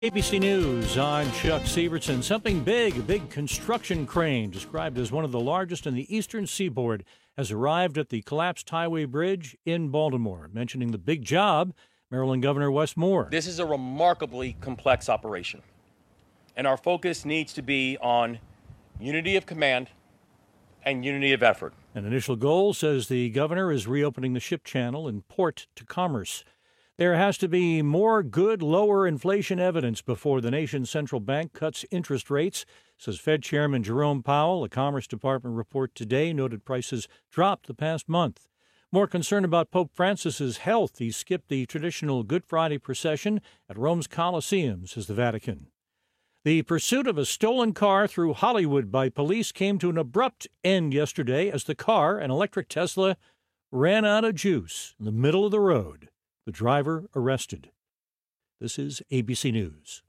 ABC News, I'm Chuck Severson. Something big, a big construction crane described as one of the largest in the eastern seaboard has arrived at the collapsed highway bridge in Baltimore. Mentioning the big job, Maryland Governor Wes Moore. This is a remarkably complex operation, and our focus needs to be on unity of command and unity of effort. An initial goal, says the governor, is reopening the ship channel and port to commerce. There has to be more good, lower inflation evidence before the nation's central bank cuts interest rates, says Fed Chairman Jerome Powell. A Commerce Department report today noted prices dropped the past month. More concerned about Pope Francis's health, he skipped the traditional Good Friday procession at Rome's Colosseum, says the Vatican. The pursuit of a stolen car through Hollywood by police came to an abrupt end yesterday as the car, an electric Tesla, ran out of juice in the middle of the road. The driver arrested. This is ABC News.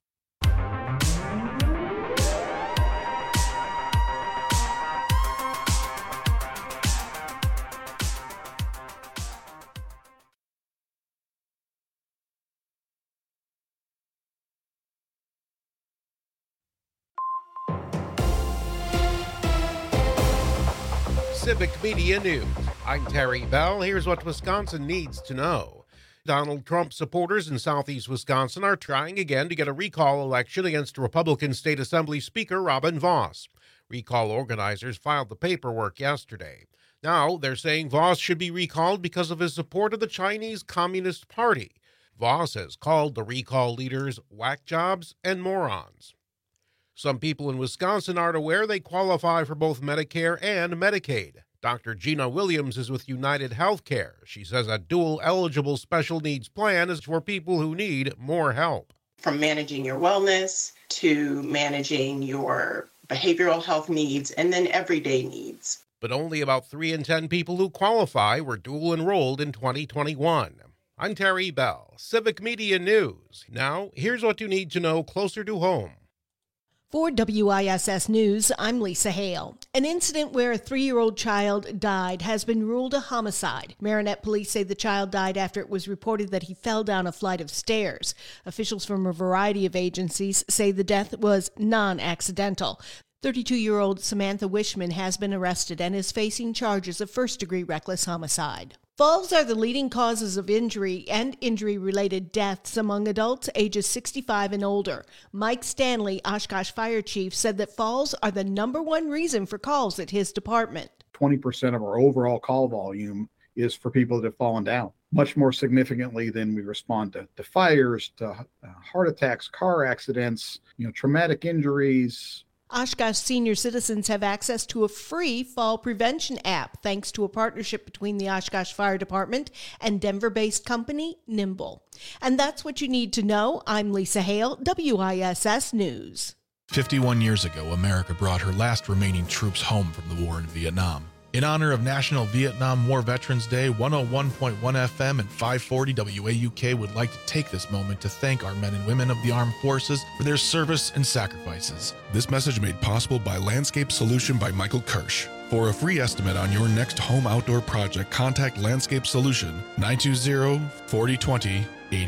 Civic Media News. I'm Terry Bell. Here's what Wisconsin needs to know. Donald Trump supporters in southeast Wisconsin are trying again to get a recall election against Republican State Assembly Speaker Robin Vos. Recall organizers filed the paperwork yesterday. Now they're saying Vos should be recalled because of his support of the Chinese Communist Party. Vos has called the recall leaders whack jobs and morons. Some people in Wisconsin aren't aware they qualify for both Medicare and Medicaid. Dr. Gina Williams is with United Healthcare. She says a dual-eligible special needs plan is for people who need more help. From managing your wellness to managing your behavioral health needs and then everyday needs. But only about 3 in 10 people who qualify were dual-enrolled in 2021. I'm Terry Bell, Civic Media News. Now, here's what you need to know closer to home. For WISS News, I'm Lisa Hale. An incident where a 3-year-old child died has been ruled a homicide. Marinette police say the child died after it was reported that he fell down a flight of stairs. Officials from a variety of agencies say the death was non-accidental. 32-year-old Samantha Wishman has been arrested and is facing charges of first-degree reckless homicide. Falls are the leading causes of injury and injury-related deaths among adults ages 65 and older. Mike Stanley, Oshkosh Fire Chief, said that falls are the number one reason for calls at his department. 20% of our overall call volume is for people that have fallen down. Much more significantly than we respond to fires, to heart attacks, car accidents, traumatic injuries. Oshkosh senior citizens have access to a free fall prevention app thanks to a partnership between the Oshkosh Fire Department and Denver-based company Nimble. And that's what you need to know. I'm Lisa Hale, WISS News. 51 years ago, America brought her last remaining troops home from the war in Vietnam. In honor of National Vietnam War Veterans Day, 101.1 FM and 540 WAUK would like to take this moment to thank our men and women of the armed forces for their service and sacrifices. This message made possible by Landscape Solution by Michael Kirsch. For a free estimate on your next home outdoor project, contact Landscape Solution, 920-4020-8054,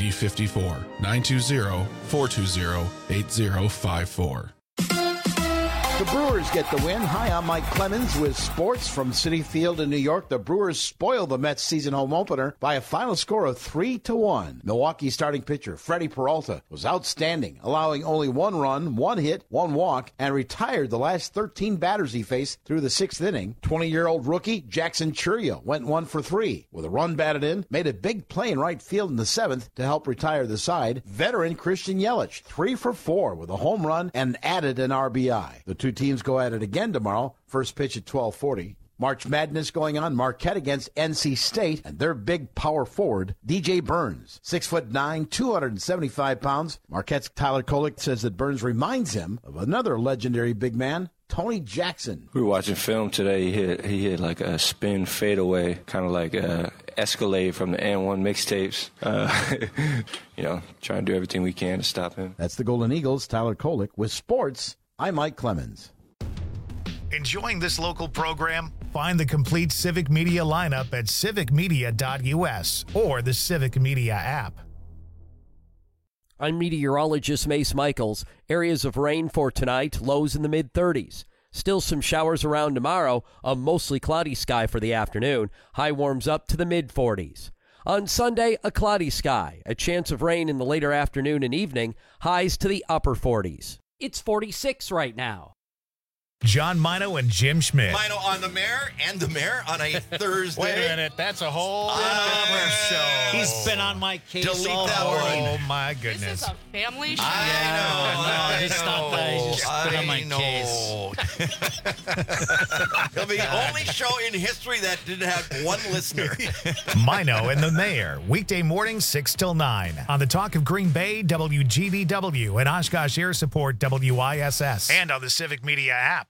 920-420-8054. The Brewers get the win. Hi, I'm Mike Clemens with sports from Citi Field in New York. The Brewers spoiled the Mets season home opener by a final score of 3-1. Milwaukee starting pitcher Freddie Peralta was outstanding, allowing only 1 run, 1 hit, 1 walk, and retired the last 13 batters he faced through the 6th inning. 20-year-old rookie Jackson Chourio went 1 for 3 with a run batted in, made a big play in right field in the 7th to help retire the side. Veteran Christian Yelich 3 for 4 with a home run and added an RBI. The two teams go at it again tomorrow. First pitch at 12:40. March Madness going on. Marquette against NC State and their big power forward, DJ Burns. 6'9", 275 pounds. Marquette's Tyler Kolek says that Burns reminds him of another legendary big man, Tony Jackson. We were watching film today. He hit like a spin fadeaway, kind of like Escalade from the N1 mixtapes. Trying to do everything we can to stop him. That's the Golden Eagles, Tyler Kolek. With sports, I'm Mike Clemens. Enjoying this local program? Find the complete Civic Media lineup at civicmedia.us or the Civic Media app. I'm meteorologist Mace Michaels. Areas of rain for tonight, lows in the mid-30s. Still some showers around tomorrow, a mostly cloudy sky for the afternoon. High warms up to the mid-40s. On Sunday, a cloudy sky, a chance of rain in the later afternoon and evening, highs to the upper 40s. It's 46 right now. John Mino and Jim Schmidt. Mino on the Mayor and the Mayor on a Thursday. Wait a minute, that's a whole other show. He's been on my case all that morning. Oh my goodness. This is a family show. I know. It's not that. He's just been on my case. It'll be the only show in history that didn't have one listener. Mino and the Mayor, weekday morning 6 till 9 on the Talk of Green Bay, WGVW, and Oshkosh Air Support, WISS, and on the Civic Media app.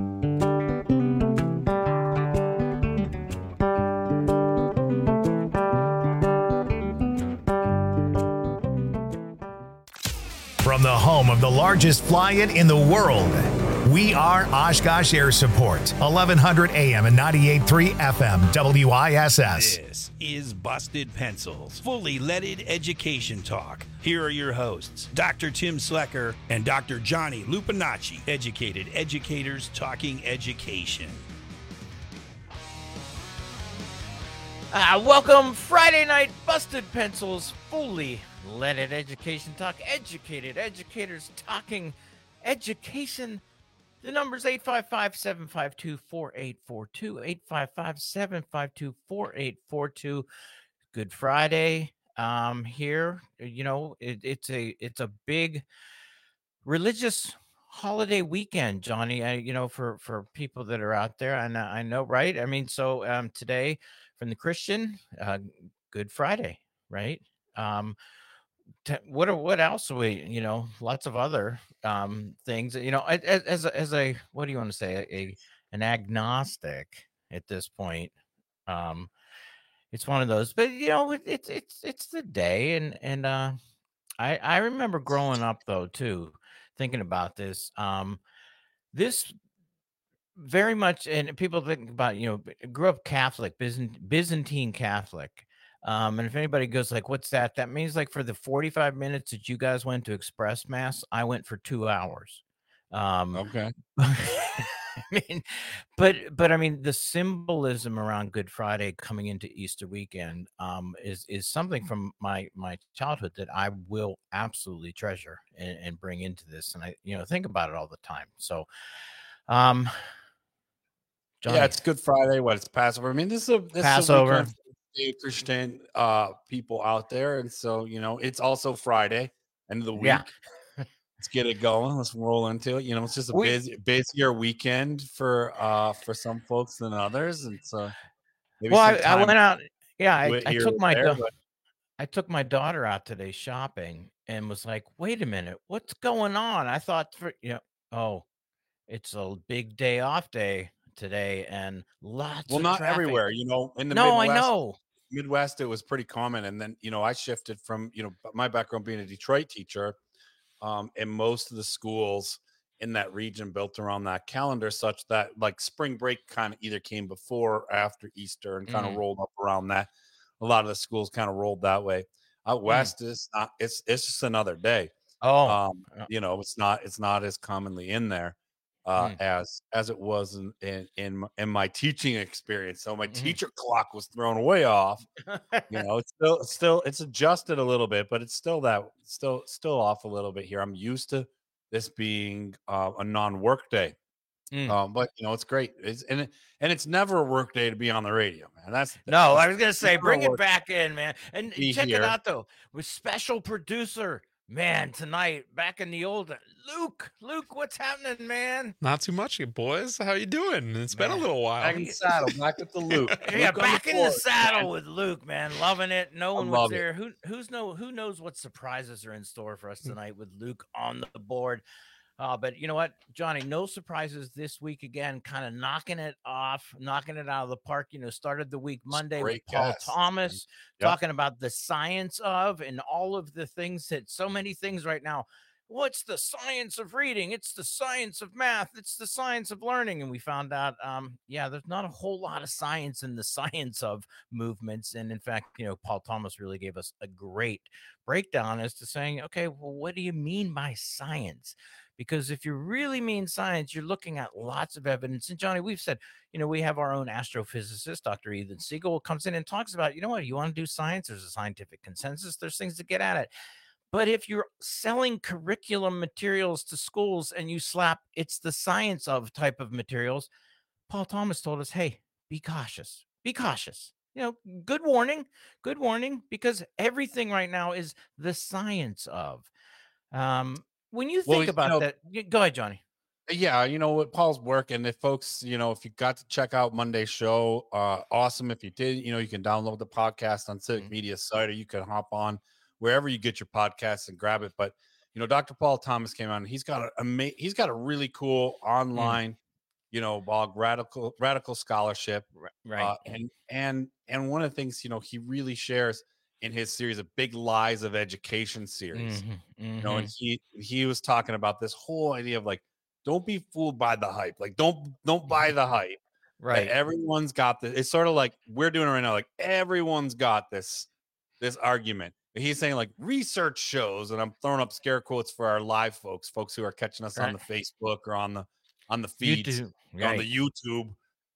From the home of the largest fly-in in the world, we are Oshkosh Air Support, 1100 AM and 98.3 FM, WISS. This is Busted Pencils, fully leaded education talk. Here are your hosts, Dr. Tim Slecker and Dr. Johnny Lupinacci, educated educators talking education. Welcome, Friday night Busted Pencils, fully leaded education talk, educated educators talking education. The number's 855-752-4842, 855-752-4842. Good Friday here. You know, it's a big religious holiday weekend, Johnny, for people that are out there. And I know, right? I mean, so today from the Christian, Good Friday, right? What else are we, lots of other things, as a what do you want to say, an agnostic at this point. It's one of those, but it's the day, and I remember growing up though too, thinking about this. This very much, and people think about, grew up Catholic, Byzantine Catholic. And if anybody goes like, what's that? That means like for the 45 minutes that you guys went to Express Mass, I went for 2 hours. Okay. I mean, but I mean, the symbolism around Good Friday coming into Easter weekend is something from my childhood that I will absolutely treasure and bring into this. And I, think about it all the time. So, Johnny. Yeah, it's Good Friday. It's Passover. I mean, this is Passover. Christian people out there, and so it's also Friday, end of the week. Yeah. Let's get it going. Let's roll into it. It's just a busier weekend for some folks than others, and so. I went out. Yeah, I took my daughter out today shopping, and was like, "Wait a minute, what's going on?" I thought it's a big day off day today, and lots. Well, of not traffic. everywhere. In the Midwest, I know. Midwest, it was pretty common, and then I shifted from my background being a Detroit teacher, and most of the schools in that region built around that calendar, such that like spring break kind of either came before or after Easter and kind of rolled up around that. A lot of the schools kind of rolled that way. Out west is not. It's just another day. It's not as commonly in there. As it was in my teaching experience. So my teacher clock was thrown way off. It's still adjusted a little bit, but it's still off a little bit here. I'm used to this being a non-work day. But it's great. It's never a work day to be on the radio, man. I was gonna say bring it back in, man. And check here. it out though, with special producer. Man, tonight, back in the old Luke, what's happening, man? Not too much, you boys. How you doing? It's been a little while. Back in the saddle, back with the Luke. Yeah, Luke back in the saddle with Luke, man. Loving it. No one was there. It. Who knows what surprises are in store for us tonight with Luke on the board. But you know what, Johnny, no surprises this week again, kind of knocking it out of the park. Started the week Monday with Paul Thomas talking about the science of and all of the things that so many things right now what's the science of reading? It's the science of math. It's the science of learning. And we found out, there's not a whole lot of science in the science of movements. And in fact, Paul Thomas really gave us a great breakdown as to saying, okay, well, what do you mean by science? Because if you really mean science, you're looking at lots of evidence. And Johnny, we've said, we have our own astrophysicist, Dr. Ethan Siegel, comes in and talks about, you want to do science? There's a scientific consensus. There's things to get at it. But if you're selling curriculum materials to schools and you slap it's the science of type of materials, Paul Thomas told us, hey, be cautious. Be cautious. Good warning, because everything right now is the science of. When you think about that, go ahead, Johnny. Yeah, what Paul's work, and if folks, if you got to check out Monday's show, awesome. If you did, you can download the podcast on Civic Media site, or you can hop on wherever you get your podcasts and grab it. But Dr. Paul Thomas came on. He's got a really cool online, blog, radical scholarship, right? And one of the things he really shares in his series of Big Lies of Education series, and he was talking about this whole idea of like, don't be fooled by the hype. Like, don't buy the hype. Right? Everyone's got this. It's sort of like we're doing it right now. Like everyone's got this argument. He's saying like research shows, and I'm throwing up scare quotes for our live folks who are catching us on the Facebook or on the feeds, on the YouTube.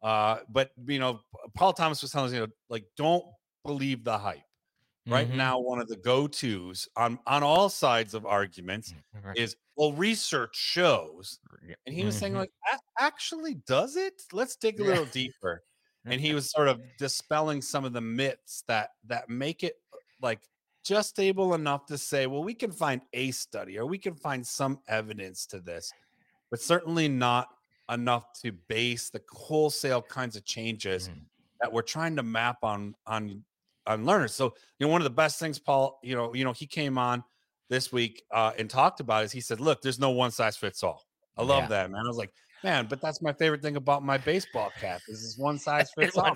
But Paul Thomas was telling us, like, don't believe the hype. Right now, one of the go-tos on all sides of arguments is, well, research shows, and he was saying like, actually, does it? Let's dig a little deeper. And he was sort of dispelling some of the myths that make it like just stable enough to say, well, we can find a study or we can find some evidence to this, but certainly not enough to base the wholesale kinds of changes that we're trying to map on learners. So, one of the best things, Paul, he came on this week and talked about is he said, look, there's no one size fits all. I love that, man. I was like, man, but that's my favorite thing about my baseball cap is this one size fits all.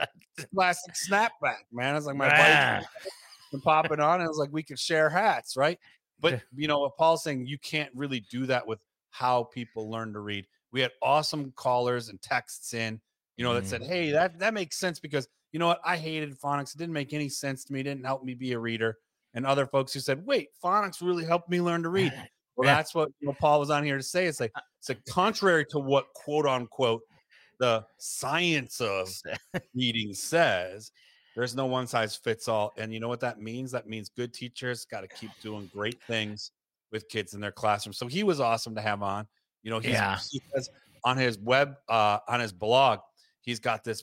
Classic snapback, man. It's like my bike and pop it on. And it was like, we could share hats, right? But, what Paul's saying, you can't really do that with how people learn to read. We had awesome callers and texts in, that said, hey, that makes sense because you know what? I hated phonics. It didn't make any sense to me. It didn't help me be a reader. And other folks who said, wait, phonics really helped me learn to read. Well, that's what Paul was on here to say. It's like contrary to what, quote unquote, the science of reading says, there's no one size fits all. And you know what that means? That means good teachers got to keep doing great things with kids in their classroom. So he was awesome to have on. He says on his web, on his blog, he's got this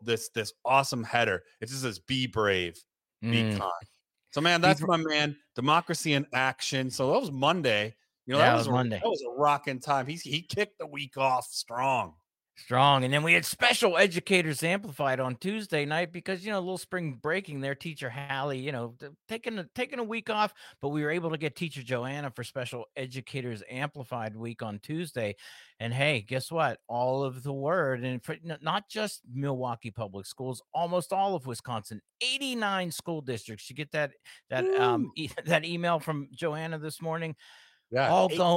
awesome header. It just says, be brave, be kind. So, man, that's my man. Democracy in action. So that was Monday. That was Monday. That was a rocking time. He kicked the week off strong. And then we had Special Educators Amplified on Tuesday night because, a little spring breaking there. Teacher Hallie, taking a week off, but we were able to get Teacher Joanna for Special Educators Amplified week on Tuesday. And hey, guess what? All of the word, and for, not just Milwaukee Public Schools, almost all of Wisconsin, 89 school districts. You get that email from Joanna this morning. Yeah,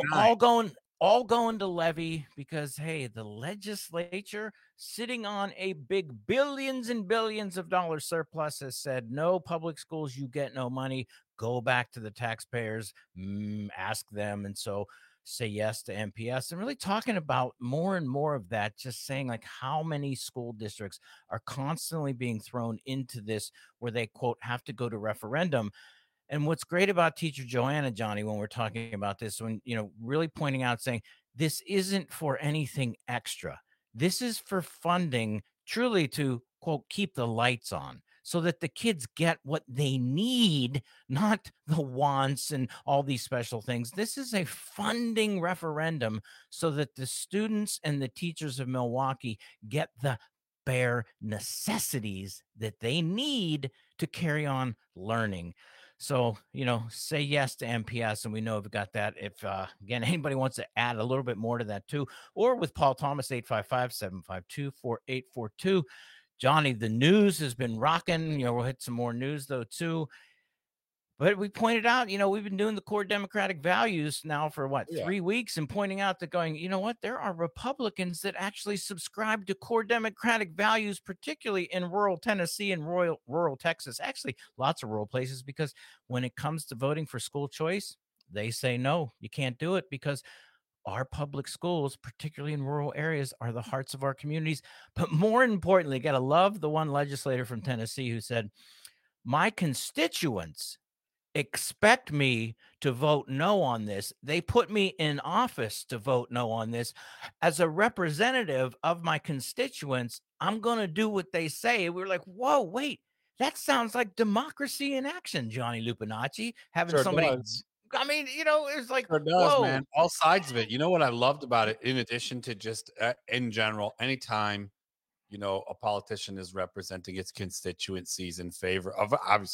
all going to levy because, hey, the legislature sitting on a big billions and billions of dollars surplus has said, no public schools, you get no money. Go back to the taxpayers, ask them. And so say yes to MPS, and really talking about more and more of that, just saying like how many school districts are constantly being thrown into this where they, quote, have to go to referendum. And what's great about Teacher Joanna, Johnny, when we're talking about this, when, really pointing out, saying this isn't for anything extra. This is for funding truly to, quote, keep the lights on so that the kids get what they need, not the wants and all these special things. This is a funding referendum so that the students and the teachers of Milwaukee get the bare necessities that they need to carry on learning. So, say yes to MPS, and we know we've got that. If, again, anybody wants to add a little bit more to that too, or with Paul Thomas, 855-752-4842. Johnny, the news has been rocking. We'll hit some more news, though, too. But we pointed out, we've been doing the core democratic values now for 3 weeks, and pointing out that you know what, there are Republicans that actually subscribe to core democratic values, particularly in rural Tennessee and rural Texas, actually lots of rural places, because when it comes to voting for school choice, they say, no, you can't do it, because our public schools, particularly in rural areas, are the hearts of our communities. But more importantly, got to love the one legislator from Tennessee who said, my constituents expect me to vote no on this. They put me in office to vote no on this. As a representative of my constituents, I'm going to do what they say. We were like, whoa, wait, that sounds like democracy in action, Johnny Lupinacci. Having somebody... does. I mean, it's like, Sure does, whoa. man. All sides of it. You know what I loved about it, in addition to just in general, anytime, a politician is representing its constituencies in favor of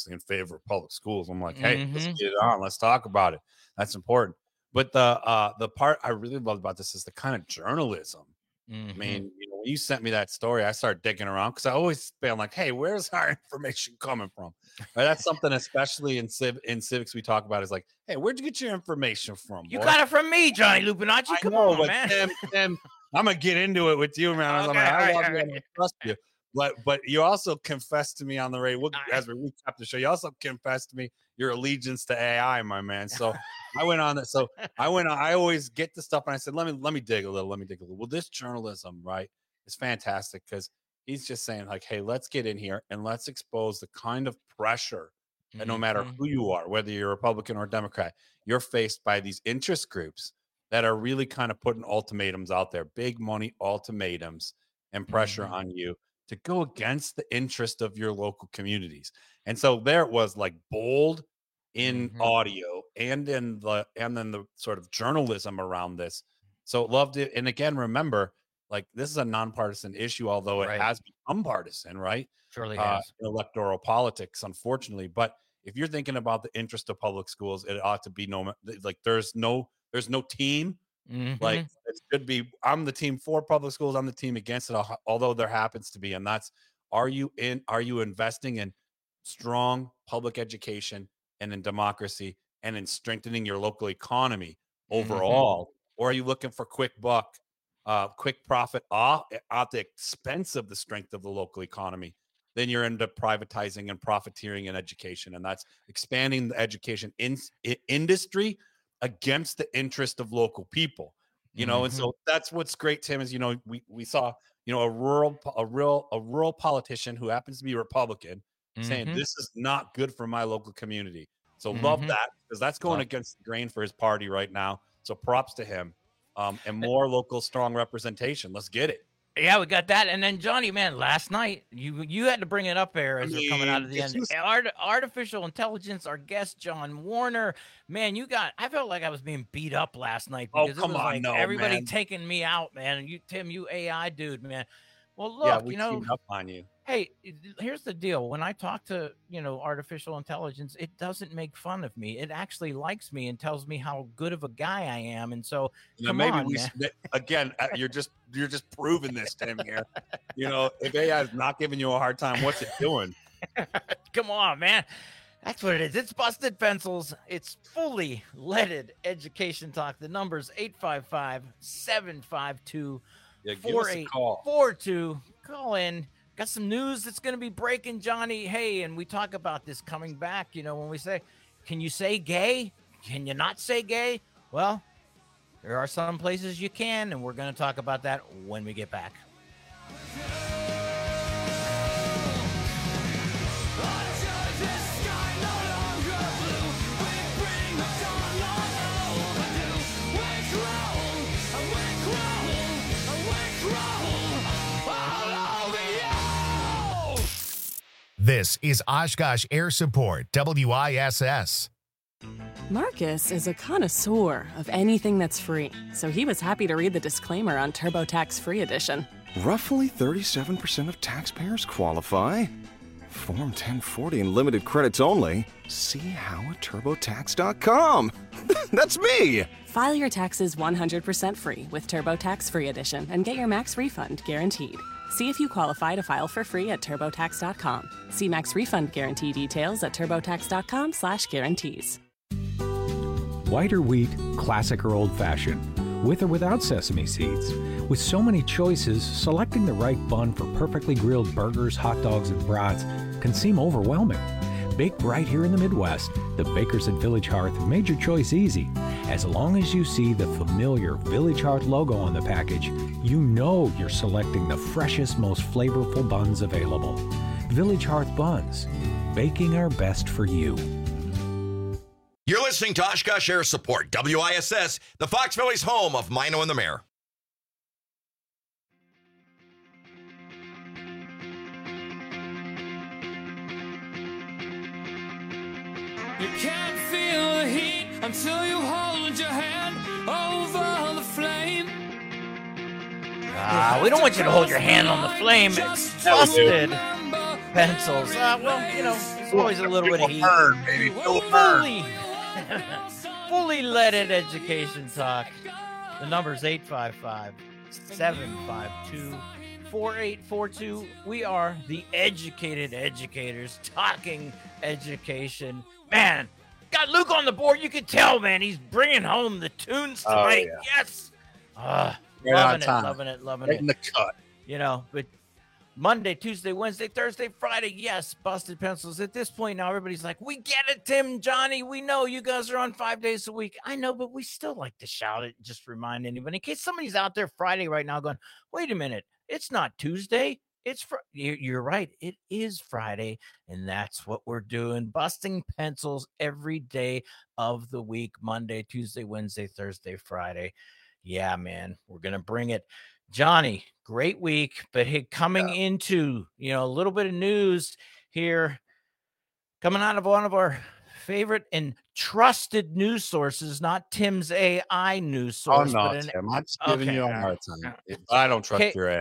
public schools, I'm like, hey, let's get it on. Let's talk about it. That's important. But the part I really loved about this is the kind of journalism. I mean, when you sent me that story, I started digging around, because I always feel like, hey, where's our information coming from? Right? That's something, especially in civics, we talk about, is like, hey, where'd you get your information from? You got it from me, Johnny Lupinacci. Come on, man. Tim, I'm gonna get into it with you, man. Okay, I love you. right. I trust you. But you also confessed to me on the radio, as we recap the show, you also confessed to me your allegiance to AI, my man. So I went on that. So I always get the stuff, and I said, let me dig a little. Well, this journalism, right, is fantastic, because he's just saying, like, hey, let's get in here and let's expose the kind of pressure that no matter who you are, whether you're Republican or Democrat, you're faced by these interest groups that are really kind of putting ultimatums out there, big money ultimatums and pressure on you to go against the interest of your local communities. And so there it was, like, bold in audio and then the sort of journalism around this. So loved it. And again, remember, like, this is a nonpartisan issue, although it has become partisan, right? Surely has. In electoral politics, unfortunately. But if you're thinking about the interest of public schools, it ought to be there's no team. Like, it should be, I'm the team for public schools, I'm the team against it, although there happens to be. And that's, are you investing in strong public education and in democracy and in strengthening your local economy overall? Or are you looking for quick profit at the expense of the strength of the local economy? Then you're into privatizing and profiteering in education, and that's expanding the education industry against the interest of local people, and so that's what's great, Tim, is, we saw, a rural politician who happens to be Republican saying, this is not good for my local community. So love that, because that's going against the grain for his party right now. So props to him, and more local strong representation. Let's get it. Yeah, we got that. And then, Johnny, man, last night, you had to bring it up there as we're coming out of the end. Artificial intelligence, our guest, John Warner. Man, I felt like I was being beat up last night, because it was everybody taking me out, man. And Tim, you AI dude, man. Well, look, we teamed up on you. Hey, here's the deal. When I talk to, artificial intelligence, it doesn't make fun of me. It actually likes me and tells me how good of a guy I am. And so, again, you're just proving this, Tim, here. If AI is not giving you a hard time, what's it doing? Come on, man. That's what it is. It's Busted Pencils. It's fully leaded education talk. The number's 855-752-4842. Call in. Got some news that's going to be breaking, Johnny. Hey, and we talk about this coming back, when we say, can you say gay? Can you not say gay? Well, there are some places you can, and we're going to talk about that when we get back. This is Oshkosh Air Support, WISS. Marcus is a connoisseur of anything that's free, so he was happy to read the disclaimer on TurboTax Free Edition. Roughly 37% of taxpayers qualify. Form 1040 and limited credits only. See how at TurboTax.com. That's me! File your taxes 100% free with TurboTax Free Edition and get your max refund guaranteed. See if you qualify to file for free at TurboTax.com. See Max refund guarantee details at TurboTax.com/guarantees. White or wheat, classic or old-fashioned, with or without sesame seeds. With so many choices, selecting the right bun for perfectly grilled burgers, hot dogs, and brats can seem overwhelming. Baked right here in the Midwest, the Bakers at Village Hearth have made your choice easy. As long as you see the familiar Village Hearth logo on the package, you know you're selecting the freshest, most flavorful buns available. Village Hearth Buns, baking our best for you. You're listening to Oshkosh Air Support, WISS, the Fox Valley's home of Mino and the Mayor. You can't feel the heat until you hold your hand over the flame. We don't want you to hold your hand on the flame. It's busted pencils. Well, there's always a little bit of heat. Fully leaded education talk. The number's 855-752-4842. We are the educated educators talking education. Man, got Luke on the board. You can tell, man, he's bringing home the tunes tonight. Oh, yeah. Yes. Loving it. Right in the cut. But Monday, Tuesday, Wednesday, Thursday, Friday, yes, busted pencils. At this point now, everybody's like, we get it, Tim, Johnny. We know you guys are on 5 days a week. I know, but we still like to shout it. Just remind anybody in case somebody's out there Friday right now going, wait a minute, it's not Tuesday. You're right. It is Friday, and that's what we're doing. Busting pencils every day of the week, Monday, Tuesday, Wednesday, Thursday, Friday. Yeah, man, we're going to bring it. Johnny, great week, but coming into, a little bit of news here, coming out of one of our favorite and trusted news sources, not Tim's AI news source. Oh, no, Tim, I'm just giving you a hard time. I don't trust your AI.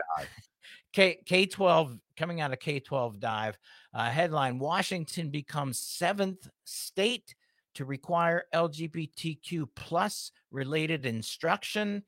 K-12, coming out of K-12 Dive, headline, Washington becomes 7th state to require LGBTQ plus related instruction.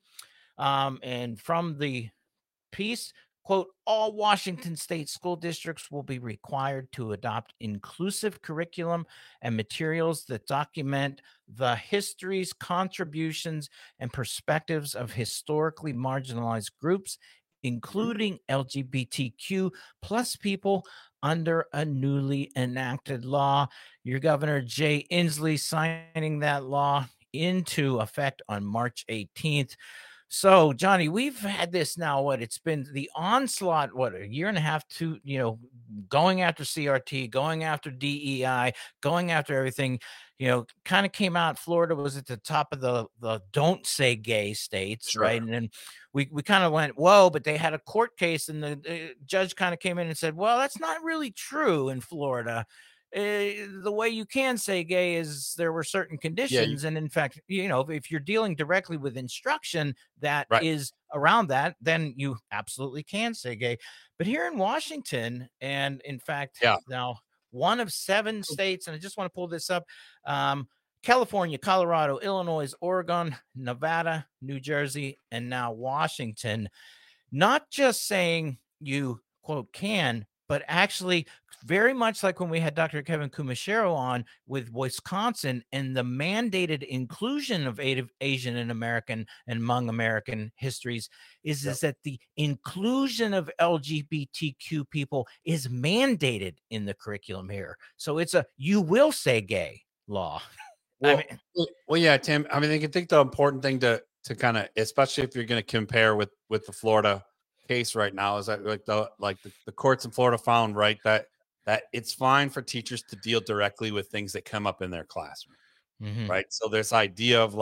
And from the piece, quote, all Washington state school districts will be required to adopt inclusive curriculum and materials that document the histories, contributions, and perspectives of historically marginalized groups, including LGBTQ plus people under a newly enacted law. Your Governor Jay Inslee signing that law into effect on March 18th. So, Johnny, we've had this now, it's been the onslaught, a year and a half to, going after CRT, going after DEI, going after everything, kind of came out. Florida was at the top of the don't say gay states, sure. Right? And then we kind of went, whoa, but they had a court case and the judge kind of came in and said, well, that's not really true in Florida. The way you can say gay is there were certain conditions. And in fact, if you're dealing directly with instruction that is around that, then you absolutely can say gay. But here in Washington, and in fact, now one of 7 states, and I just want to pull this up, California, Colorado, Illinois, Oregon, Nevada, New Jersey, and now Washington, not just saying you, quote, can, but actually very much like when we had Dr. Kevin Kumashiro on with Wisconsin and the mandated inclusion of Asian and American and Hmong American histories is that the inclusion of LGBTQ people is mandated in the curriculum here. So it's you will say gay law. Well, yeah, Tim, I think the important thing to kind of, especially if you're going to compare with the Florida case right now, is that the courts in Florida found that it's fine for teachers to deal directly with things that come up in their classroom, right? So this idea of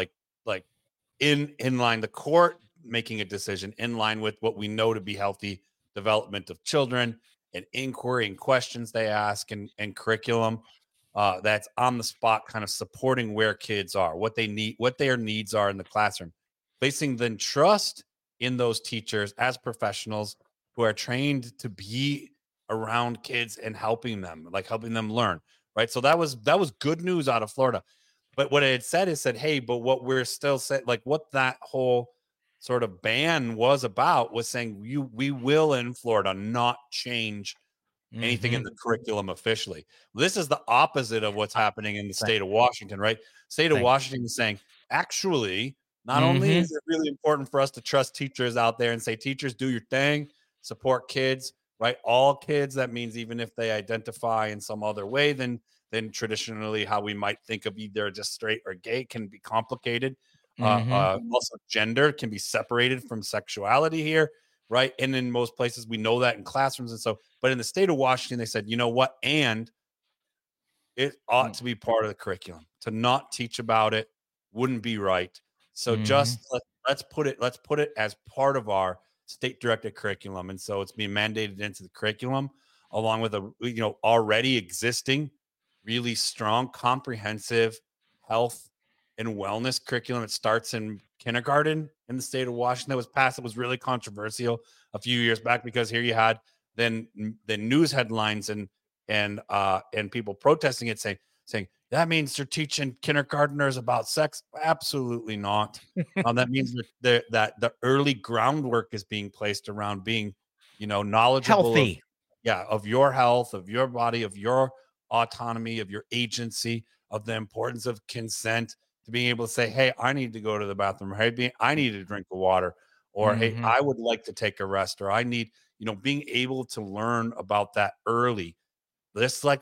in line, the court making a decision in line with what we know to be healthy development of children and inquiry and questions they ask and curriculum that's on the spot, kind of supporting where kids are, what they need, what their needs are in the classroom, placing then trust in those teachers as professionals who are trained to be around kids and helping them learn, right? So that was good news out of Florida. But what it said, hey, but what we're still saying, what that whole sort of ban was about, was saying we will in Florida not change anything in the curriculum officially. This is the opposite of what's happening in the state of Washington, right? State of Washington is saying, actually, not only is it really important for us to trust teachers out there and say, teachers, do your thing, support kids, right? All kids. That means even if they identify in some other way than traditionally how we might think of either just straight or gay can be complicated. Also, gender can be separated from sexuality here, right? And in most places, we know that in classrooms. And so, but in the state of Washington, they said, you know what? And it ought to be part of the curriculum. To not teach about it wouldn't be right. So just let's put it as part of our state directed curriculum. And so it's being mandated into the curriculum along with a, already existing really strong, comprehensive health and wellness curriculum. It starts in kindergarten in the state of Washington. That was passed. It was really controversial a few years back because here you had then news headlines and people protesting it, saying that means they're teaching kindergartners about sex. Absolutely not. That means that the early groundwork is being placed around being, knowledgeable, healthy, of your health, of your body, of your autonomy, of your agency, of the importance of consent, to being able to say, hey, I need to go to the bathroom, hey, I need to drink the water, or hey, I would like to take a rest, or I need, being able to learn about that early. This, like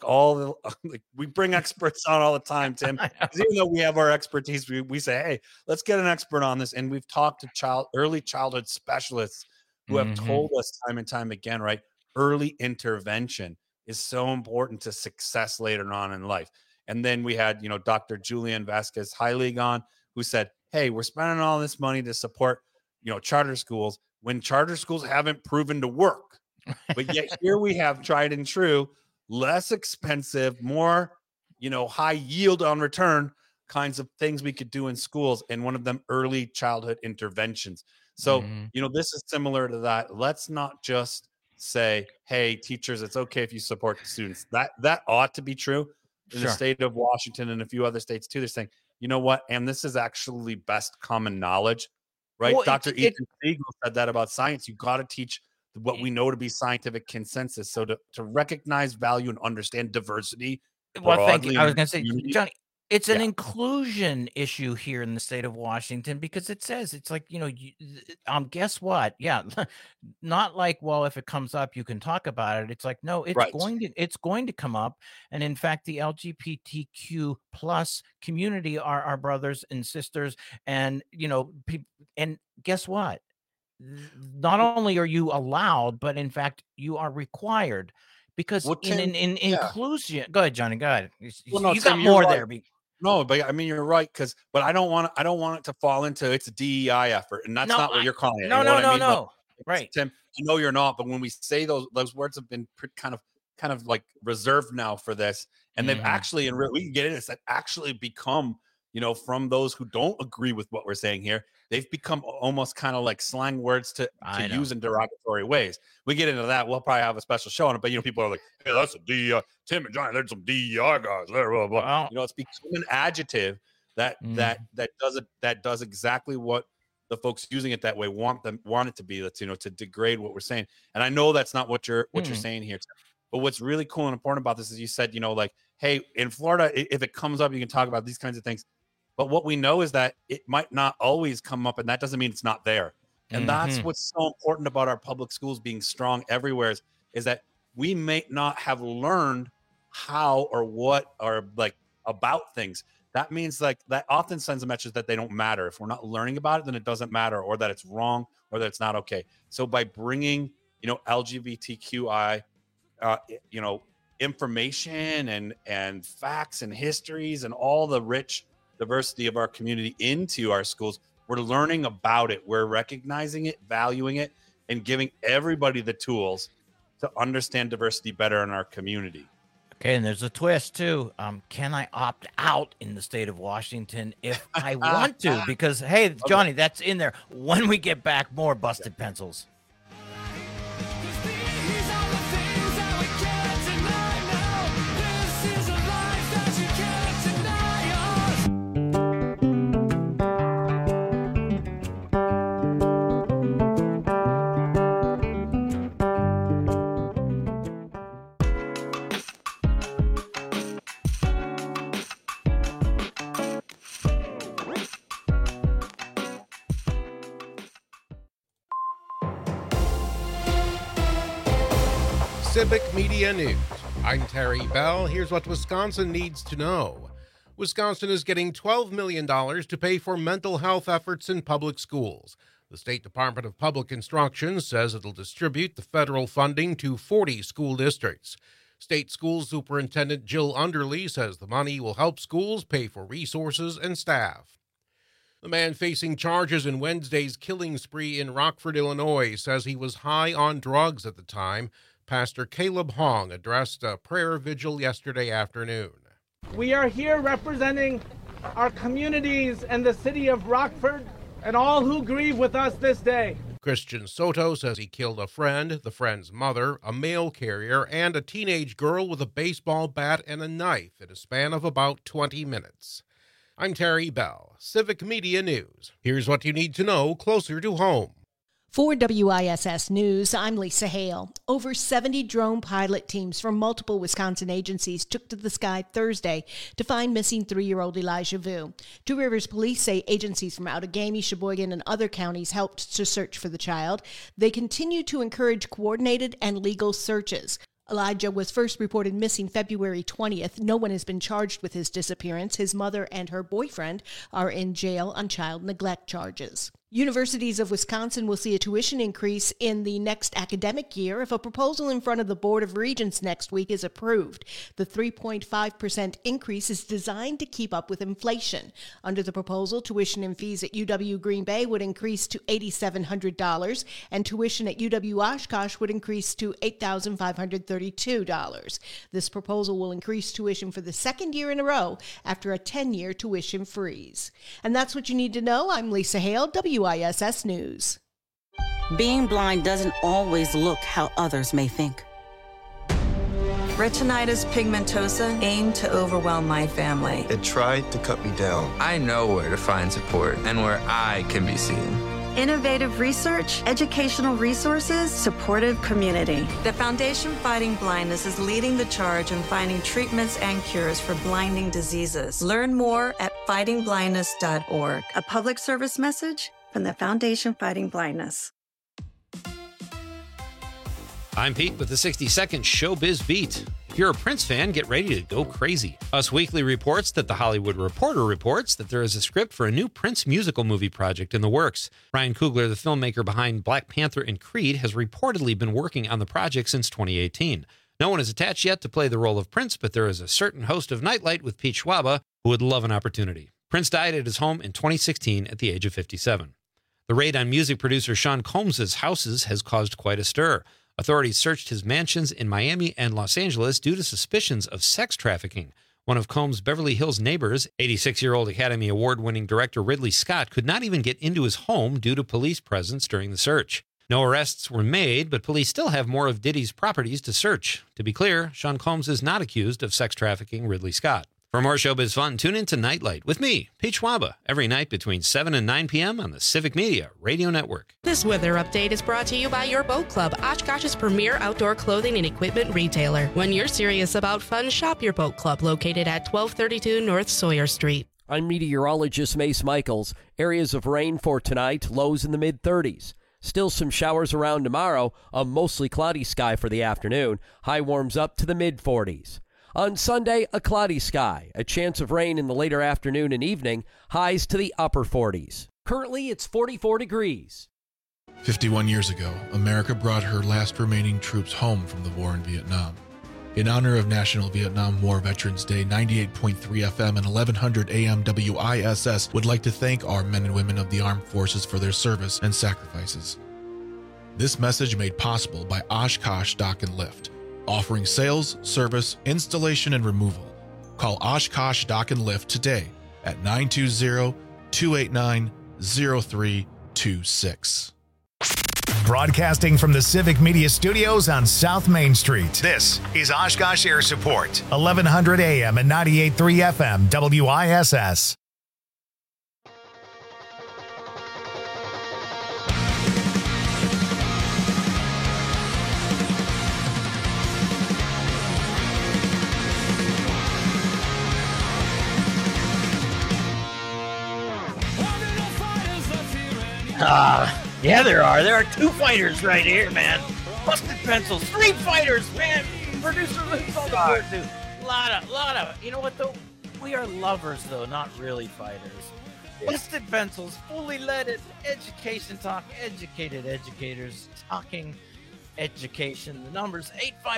we bring experts on all the time, Tim. Even though we have our expertise, we say, hey, let's get an expert on this. And we've talked to early childhood specialists who have told us time and time again, right? Early intervention is so important to success later on in life. And then we had, Dr. Julian Vasquez Heilig on, who said, hey, we're spending all this money to support, charter schools when charter schools haven't proven to work. But yet here we have tried and true, less expensive, more, high yield on return kinds of things we could do in schools. And one of them, early childhood interventions. So, this is similar to that. Let's not just say, hey, teachers, it's okay if you support the students. That ought to be true in the state of Washington and a few other states too. They're saying, you know what? And this is actually best common knowledge, right? Well, Dr. Ethan Siegel said that about science. You got to teach what we know to be scientific consensus. So to recognize, value, and understand diversity. Well, thank you. I was going to say, Johnny, it's an inclusion issue here in the state of Washington, because it says, it's like, guess what? Yeah. Not like, well, if it comes up, you can talk about it. It's like, no, it's going to come up. And in fact, the LGBTQ plus community are our brothers and sisters. And, and guess what? Not only are you allowed, but in fact, you are required, because in inclusion. Go ahead, Johnny. Go ahead. You got more there. No, but I mean, you're right. But I don't want it to fall into it's a DEI effort, and that's not what you're calling it. No. Right, Tim. I know you're not, but when we say those words have been kind of like reserved now for this, and they've actually, and we can get into this, that actually become, from those who don't agree with what we're saying here, they've become almost kind of like slang words to use in derogatory ways. We get into that. We'll probably have a special show on it, but people are like, hey, that's a DEI. Tim and Johnny, there's some DEI guys there. Blah, blah. It's become an adjective that does exactly what the folks using it that way want it to be. That's to degrade what we're saying. And I know that's not what you're saying here, Tim. But what's really cool and important about this is you said, like, hey, in Florida, if it comes up, you can talk about these kinds of things. But what we know is that it might not always come up, and that doesn't mean it's not there. And that's what's so important about our public schools being strong everywhere is that we may not have learned how or what or like about things. That means like that often sends a message that they don't matter. If we're not learning about it, then it doesn't matter, or that it's wrong, or that it's not okay. So by bringing, LGBTQI, information and facts and histories and all the rich diversity of our community into our schools, we're learning about it, we're recognizing it, valuing it, and giving everybody the tools to understand diversity better in our community. Okay, and there's a twist too. Can I opt out in the state of Washington if I want to? Because hey, Johnny, that's in there. When we get back, more Busted Pencils. Civic Media News. I'm Terry Bell. Here's what Wisconsin needs to know. Wisconsin is getting $12 million to pay for mental health efforts in public schools. The State Department of Public Instruction says it'll distribute the federal funding to 40 school districts. State School Superintendent Jill Underly says the money will help schools pay for resources and staff. The man facing charges in Wednesday's killing spree in Rockford, Illinois, says he was high on drugs at the time. Pastor Caleb Hong addressed a prayer vigil yesterday afternoon. We are here representing our communities and the city of Rockford and all who grieve with us this day. Christian Soto says he killed a friend, the friend's mother, a mail carrier, and a teenage girl with a baseball bat and a knife in a span of about 20 minutes. I'm Terry Bell, Civic Media News. Here's what you need to know closer to home. For WISS News, I'm Lisa Hale. Over 70 drone pilot teams from multiple Wisconsin agencies took to the sky Thursday to find missing 3-year-old Elijah Vu. Two Rivers police say agencies from Outagamie, Sheboygan, and other counties helped to search for the child. They continue to encourage coordinated and legal searches. Elijah was first reported missing February 20th. No one has been charged with his disappearance. His mother and her boyfriend are in jail on child neglect charges. Universities of Wisconsin will see a tuition increase in the next academic year if a proposal in front of the Board of Regents next week is approved. The 3.5% increase is designed to keep up with inflation. Under the proposal, tuition and fees at UW Green Bay would increase to $8,700, and tuition at UW Oshkosh would increase to $8,532. This proposal will increase tuition for the second year in a row after a 10-year tuition freeze. And that's what you need to know. I'm Lisa Hale, WISS News. Being blind doesn't always look how others may think. Retinitis pigmentosa aimed to overwhelm my family. It tried to cut me down. I know where to find support and where I can be seen. Innovative research, educational resources, supportive community. The Foundation Fighting Blindness is leading the charge in finding treatments and cures for blinding diseases. Learn more at fightingblindness.org. A public service message from the Foundation Fighting Blindness. I'm Pete with the 60-second Showbiz Beat. If you're a Prince fan, get ready to go crazy. Us Weekly reports that The Hollywood Reporter reports that there is a script for a new Prince musical movie project in the works. Ryan Coogler, the filmmaker behind Black Panther and Creed, has reportedly been working on the project since 2018. No one is attached yet to play the role of Prince, but there is a certain host of Nightlight with Pete Schwaba who would love an opportunity. Prince died at his home in 2016 at the age of 57. The raid on music producer Sean Combs' houses has caused quite a stir. Authorities searched his mansions in Miami and Los Angeles due to suspicions of sex trafficking. One of Combs' Beverly Hills neighbors, 86-year-old Academy Award-winning director Ridley Scott, could not even get into his home due to police presence during the search. No arrests were made, but police still have more of Diddy's properties to search. To be clear, Sean Combs is not accused of sex trafficking Ridley Scott. For more showbiz fun, tune in to Nightlight with me, Pete Schwaba, every night between 7 and 9 p.m. on the Civic Media Radio Network. This weather update is brought to you by Your Boat Club, Oshkosh's premier outdoor clothing and equipment retailer. When you're serious about fun, shop Your Boat Club, located at 1232 North Sawyer Street. I'm meteorologist Mace Michaels. Areas of rain for tonight, lows in the mid-30s. Still some showers around tomorrow, a mostly cloudy sky for the afternoon. High warms up to the mid-40s. On Sunday, a cloudy sky, a chance of rain in the later afternoon and evening, highs to the upper 40s. Currently, it's 44 degrees. 51 years ago, America brought her last remaining troops home from the war in Vietnam. In honor of National Vietnam War Veterans Day, 98.3 FM and 1100 AM WISS would like to thank our men and women of the armed forces for their service and sacrifices. This message made possible by Oshkosh Dock and Lift, offering sales, service, installation, and removal. Call Oshkosh Dock and Lift today at 920-289-0326. Broadcasting from the Civic Media Studios on South Main Street. This is Oshkosh Air Support, 1100 AM and 98.3 FM WISS. Yeah, there are. There are two fighters right here, man. Busted Pencils, Street Fighters, man. Producer Luke's on the board too. Lot of. You know what though? We are lovers though, not really fighters. Busted Pencils, fully leaded education talk, educated educators talking education. The number's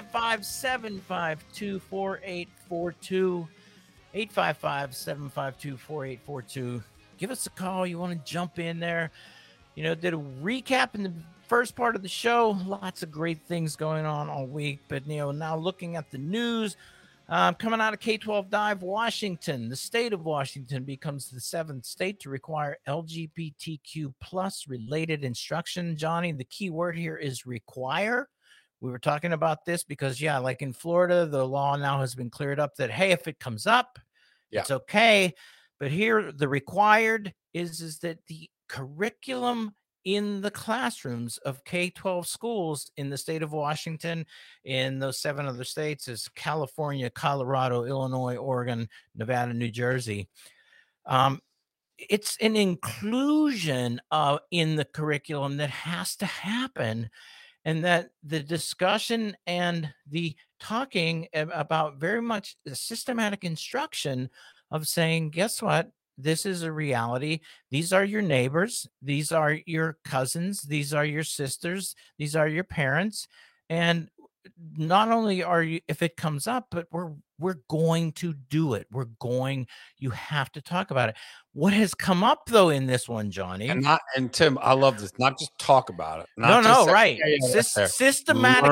855-752-4842. 855-752-4842. Give us a call. You want to jump in there. You know, did a recap in the first part of the show. Lots of great things going on all week. But, you know, now looking at the news, coming out of K-12 Dive, Washington, the state of Washington becomes the 7th state to require LGBTQ plus related instruction. Johnny, the key word here is require. We were talking about this because, yeah, like in Florida, the law now has been cleared up that, hey, if it comes up, it's okay. But here, the required is that the curriculum in the classrooms of K-12 schools in the state of Washington, in those 7 other states, is California, Colorado, Illinois, Oregon, Nevada, New Jersey. It's an inclusion in the curriculum that has to happen, and that the discussion and the talking about very much the systematic instruction of saying, guess what? This is a reality. These are your neighbors. These are your cousins. These are your sisters. These are your parents. And not only are you, if it comes up, but we're going to do it. You have to talk about it. What has come up though in this one, Johnny? And Tim, I love this. Not just talk about it. Right. Systematic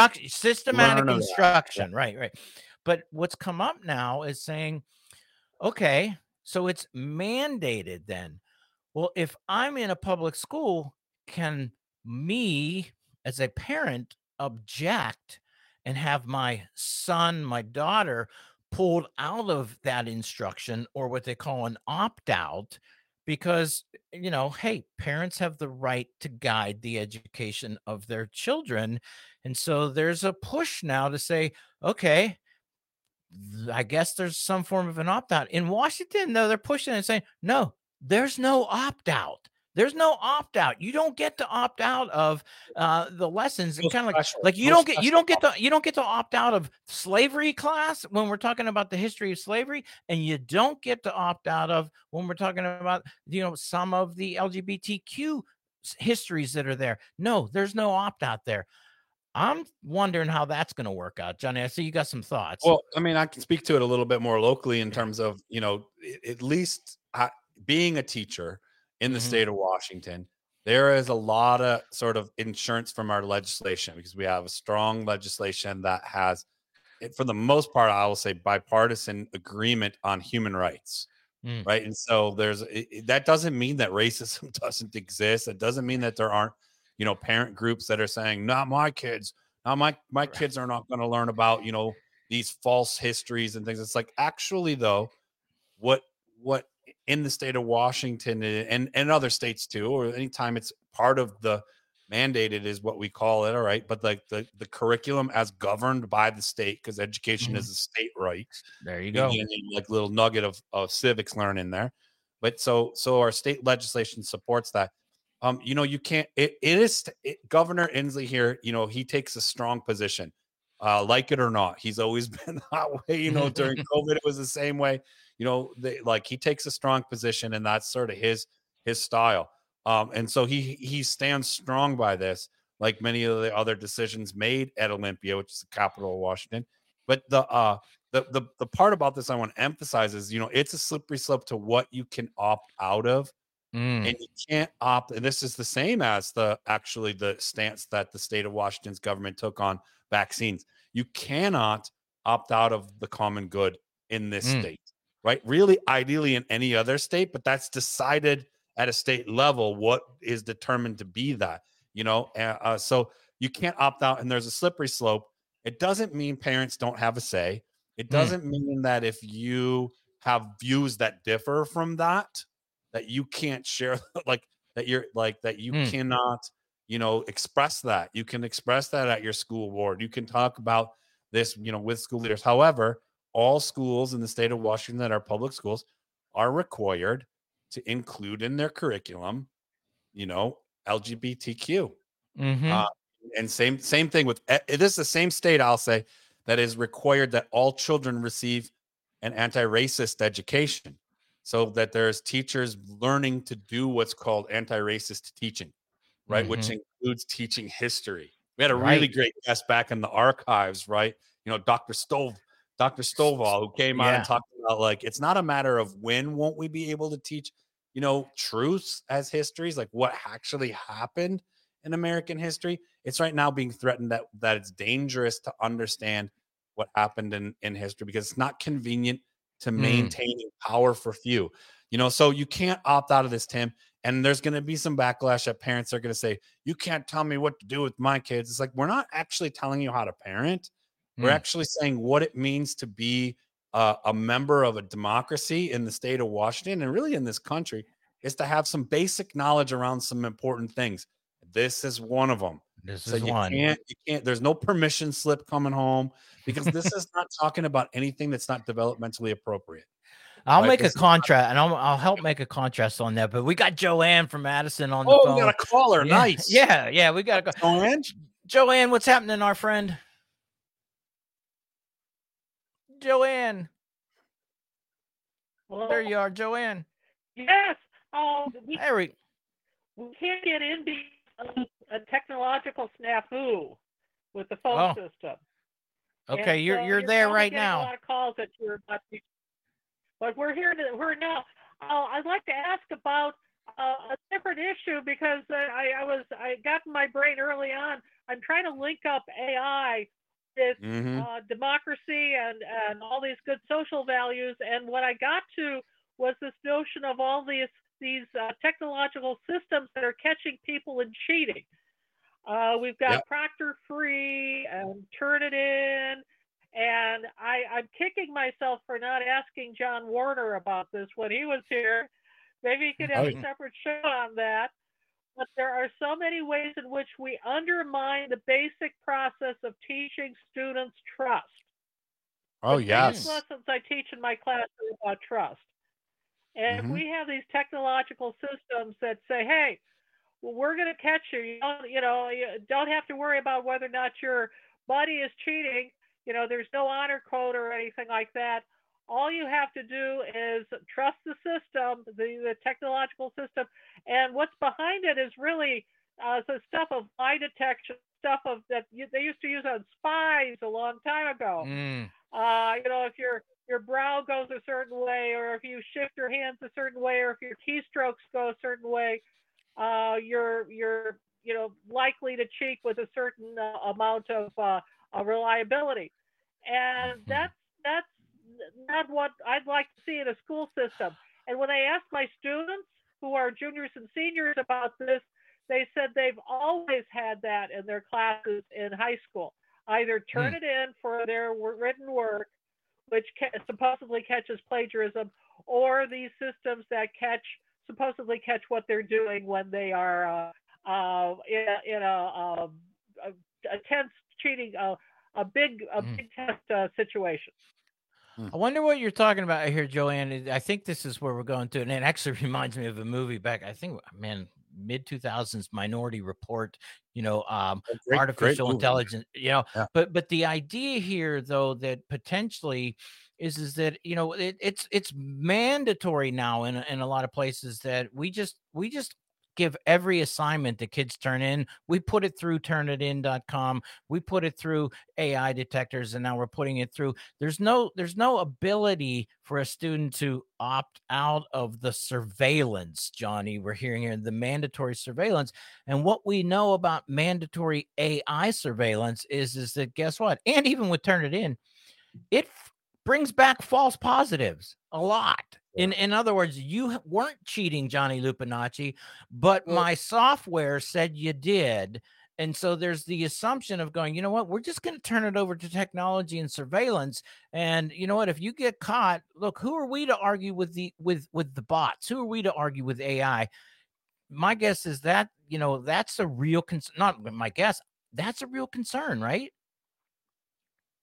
instruction. Right. But what's come up now is saying, okay, so it's mandated then. Well, if I'm in a public school, can me as a parent object and have my son, my daughter pulled out of that instruction, or what they call an opt-out? Because, you know, hey, parents have the right to guide the education of their children. And so there's a push now to say, okay, I guess there's some form of an opt-out. In Washington, though, they're pushing and saying, no, there's no opt-out. There's no opt-out. You don't get to opt out of the lessons. And kind of like you don't get to opt out of slavery class when we're talking about the history of slavery, and you don't get to opt out of when we're talking about, you know, some of the LGBTQ histories that are there. No, there's no opt-out there. I'm wondering how that's going to work out, Johnny. I see you got some thoughts. Well, I mean, I can speak to it a little bit more locally in terms of, you know, at least being a teacher in the state of Washington, there is a lot of sort of insurance from our legislation, because we have a strong legislation that has, for the most part, I will say, bipartisan agreement on human rights. Right. And so that doesn't mean that racism doesn't exist. It doesn't mean that there aren't, you know, parent groups that are saying, not my kids. Now my kids are not going to learn about, you know, these false histories and things. It's like, actually, though, what in the state of Washington and other states too, or anytime it's part of the mandated is what we call it. All right. But like the curriculum as governed by the state, because education is a state right. There you go. Like little nugget of civics learning there. But so our state legislation supports that. You know, you can't, Governor Inslee here, you know, he takes a strong position, like it or not. He's always been that way, you know, during COVID, it was the same way, you know, he takes a strong position, and that's sort of his style. And so he stands strong by this, like many of the other decisions made at Olympia, which is the capital of Washington. But the part about this I want to emphasize is, you know, it's a slippery slope to what you can opt out of. And you can't opt, and this is the same as the stance that the state of Washington's government took on vaccines. You cannot opt out of the common good in this state, right? Really, ideally in any other state, but that's decided at a state level what is determined to be that, you know. So you can't opt out, and there's a slippery slope. It doesn't mean parents don't have a say. It doesn't mean that if you have views that differ from that you can't share, that you cannot, you know, express that. You can express that at your school board. You can talk about this, you know, with school leaders. However, all schools in the state of Washington that are public schools are required to include in their curriculum, you know, LGBTQ. You And same thing with this is the same state, I'll say, that is required that all children receive an anti-racist education, so that there's teachers learning to do what's called anti-racist teaching, right? Which includes teaching history. We had a really great guest back in the archives, right? Dr. Stovall, who came out and talked about, like, it's not a matter of when won't we be able to teach, truths as histories, like what actually happened in American history. It's right now being threatened that it's dangerous to understand what happened in history because it's not convenient to maintaining power for few. So you can't opt out of this, Tim. And there's going to be some backlash that parents are going to say, you can't tell me what to do with my kids. It's like, we're not actually telling you how to parent. We're actually saying what it means to be a member of a democracy in the state of Washington and really in this country is to have some basic knowledge around some important things. This is one of them. This is one. You can't, there's no permission slip coming home because this is not talking about anything that's not developmentally appropriate. I'll make a contrast, and I'll help make a contrast on that. But we got Joanne from Madison on the phone. Oh, we got a caller. Yeah. Nice. Yeah, we got a Joanne. Joanne, what's happening, our friend? Joanne. Well, there you are, Joanne. Yes. We can't get into a technological snafu with the phone system. Okay, and you're there right getting now. A lot of calls that you're not. But we're here now. I'd like to ask about a different issue because I got in my brain early on. I'm trying to link up AI with democracy and all these good social values. And what I got to was this notion of all these technological systems that are catching people in cheating. We've got Proctor Free and Turnitin. And I'm kicking myself for not asking John Warner about this when he was here. Maybe he could have a separate show on that. But there are so many ways in which we undermine the basic process of teaching students trust. Oh, the yes. lessons I teach in my class are about trust. And if we have these technological systems that say, hey, well, we're going to catch you. You don't have to worry about whether or not your buddy is cheating. There's no honor code or anything like that. All you have to do is trust the system, the technological system, and what's behind it is really the stuff of lie detection, stuff of that they used to use on spies a long time ago. If your brow goes a certain way, or if you shift your hands a certain way, or if your keystrokes go a certain way, you're likely to cheat with a certain amount of reliability. And that's not what I'd like to see in a school system. And when I asked my students who are juniors and seniors about this, they said they've always had that in their classes in high school. Either turn it in for their written work, which supposedly catches plagiarism, or these systems that supposedly catch what they're doing when they are in a tense cheating, a big test situation. I wonder what you're talking about here, Joanne. I think this is where we're going to, and it actually reminds me of a movie back, I think, mid 2000s, Minority Report. Artificial intelligence. But the idea here, though, that potentially is that it's mandatory now in a lot of places that we just give every assignment that kids turn in. We put it through turnitin.com. We put it through AI detectors, and now we're putting it through. There's no ability for a student to opt out of the surveillance, Johnny. We're hearing here the mandatory surveillance. And what we know about mandatory AI surveillance is that, guess what? And even with Turnitin, it brings back false positives a lot. In other words, you weren't cheating, Johnny Lupinacci, but my software said you did. And so there's the assumption of going, you know what, we're just going to turn it over to technology and surveillance. And you know what, if you get caught, look, who are we to argue with the bots? Who are we to argue with AI? My guess is that, that's a real concern. Not my guess. That's a real concern, right?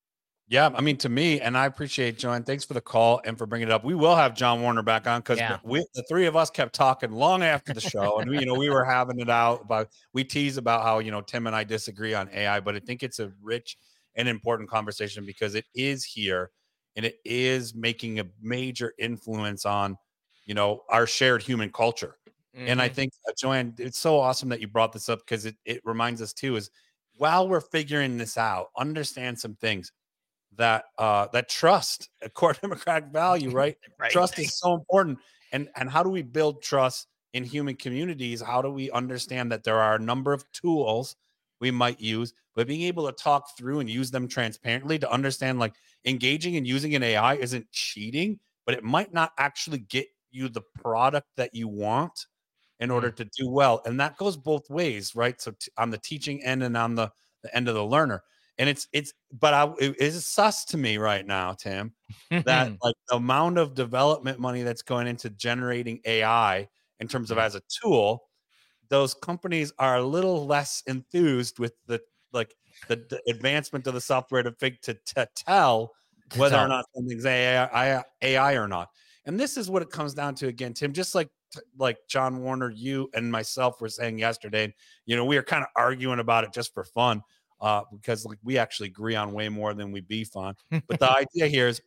Yeah, I mean, to me, and I appreciate John. Thanks for the call and for bringing it up. We will have John Warner back on because the three of us kept talking long after the show, and we were having it out about. We tease about how Tim and I disagree on AI, but I think it's a rich and important conversation because it is here and it is making a major influence on our shared human culture. Mm-hmm. And I think, Joanne, it's so awesome that you brought this up because it reminds us too is while we're figuring this out, understand some things. That trust, a core democratic value, right? Right. Trust is so important. And how do we build trust in human communities? How do we understand that there are a number of tools we might use, but being able to talk through and use them transparently to understand like engaging and using an AI isn't cheating, but it might not actually get you the product that you want in order to do well. And that goes both ways, right? So on the teaching end and on the end of the learner. And it's sus to me right now, Tim, that like the amount of development money that's going into generating AI in terms of as a tool, those companies are a little less enthused with the advancement of the software to tell whether or not something's AI or not. And this is what it comes down to again, Tim, just like John Warner, you and myself were saying yesterday, we were kind of arguing about it just for fun. Because we actually agree on way more than we beef on. But the idea here is,